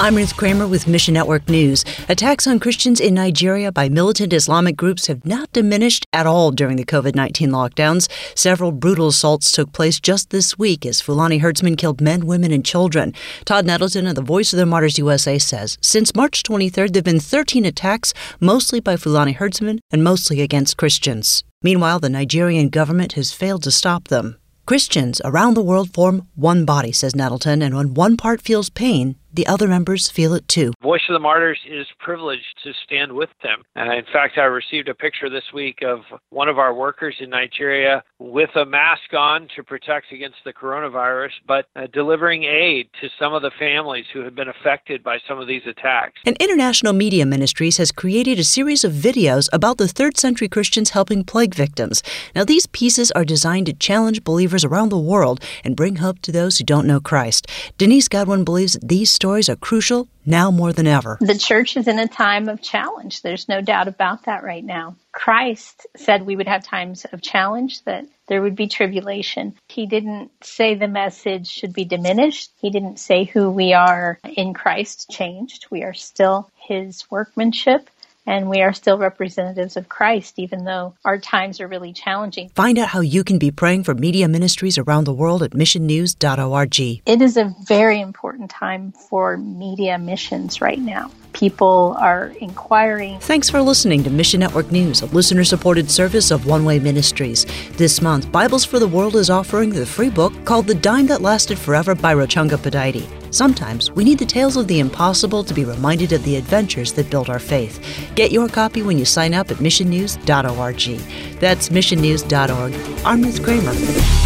I'm Ruth Kramer with Mission Network News. Attacks on Christians in Nigeria by militant Islamic groups have not diminished at all during the COVID-19 lockdowns. Several brutal assaults took place just this week as Fulani herdsmen killed men, women, and children. Todd Nettleton of the Voice of the Martyrs USA says since March 23rd, there have been 13 attacks, mostly by Fulani herdsmen and mostly against Christians. Meanwhile, the Nigerian government has failed to stop them. Christians around the world form one body, says Nettleton, and when one part feels pain, the other members feel it too. Voice of the Martyrs is privileged to stand with them. In fact, I received a picture this week of one of our workers in Nigeria with a mask on to protect against the coronavirus, but delivering aid to some of the families who have been affected by some of these attacks. And International Media Ministries has created a series of videos about the 3rd century Christians helping plague victims. Now, these pieces are designed to challenge believers around the world and bring hope to those who don't know Christ. Denise Godwin believes that these stories are crucial now more than ever. The church is in a time of challenge. There's no doubt about that right now. Christ said we would have times of challenge, that there would be tribulation. He didn't say the message should be diminished. He didn't say who we are in Christ changed. We are still his workmanship. And we are still representatives of Christ, even though our times are really challenging. Find out how you can be praying for media ministries around the world at missionnews.org. It is a very important time for media missions right now. People are inquiring. Thanks for listening to Mission Network News, a listener-supported service of One Way Ministries. This month, Bibles for the World is offering the free book called The Dime That Lasted Forever by Rochunga Pudaiti. Sometimes we need the tales of the impossible to be reminded of the adventures that build our faith. Get your copy when you sign up at missionnews.org. That's missionnews.org. I'm Ruth Kramer.